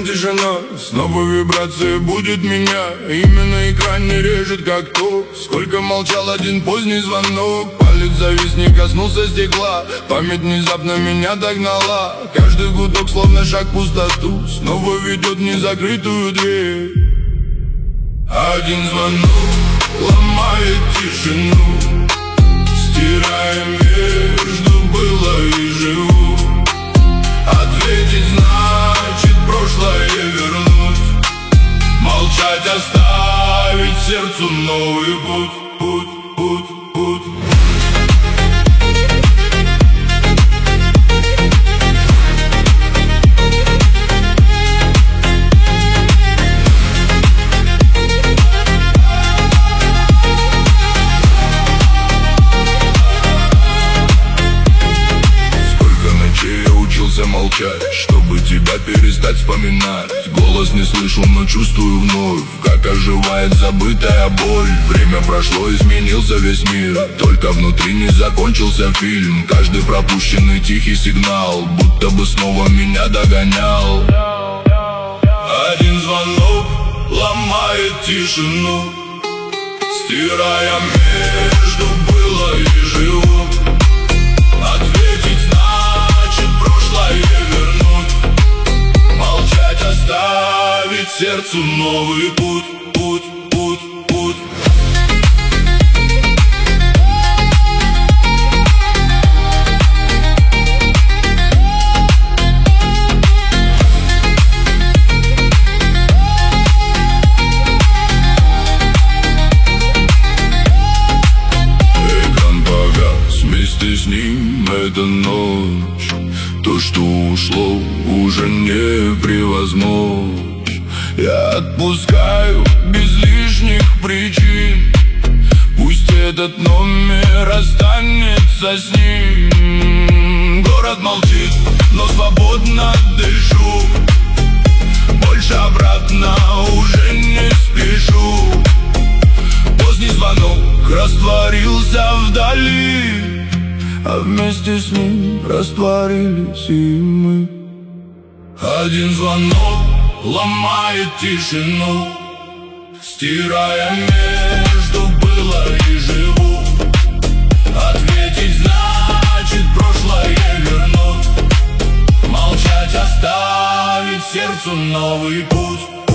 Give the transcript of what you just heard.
тишина, снова вибрация будет меня. Имя на экране режет как то, сколько молчал один поздний звонок. Палец завис, не коснулся стекла, память внезапно меня догнала. Каждый гудок словно шаг в пустоту, снова ведет в незакрытую дверь. Один звонок ломает тишину, стирая между было и живу. Ответить значит прошлое вернуть, молчать оставить сердцу новый путь. Молчать, чтобы тебя перестать вспоминать. Голос не слышу, но чувствую вновь, как оживает забытая боль. Время прошло, изменился весь мир, только внутри не закончился фильм. Каждый пропущенный тихий сигнал будто бы снова меня догонял. Один звонок ломает тишину, стирая между было и живу. Ответить значит прошлое вернуть, молчать оставить сердцу новый путь. С ним эта ночь, то, что ушло, уже не превозмочь. Я отпускаю без лишних причин, пусть этот номер останется с ним. Город молчит, но свободно дышу, больше обратно уже не спешу. Поздний звонок растворился вдали, а вместе с ним растворились и мы. Один звонок ломает тишину, стирая между было и живу. Ответить значит прошлое вернуть, молчать оставить сердцу новый путь.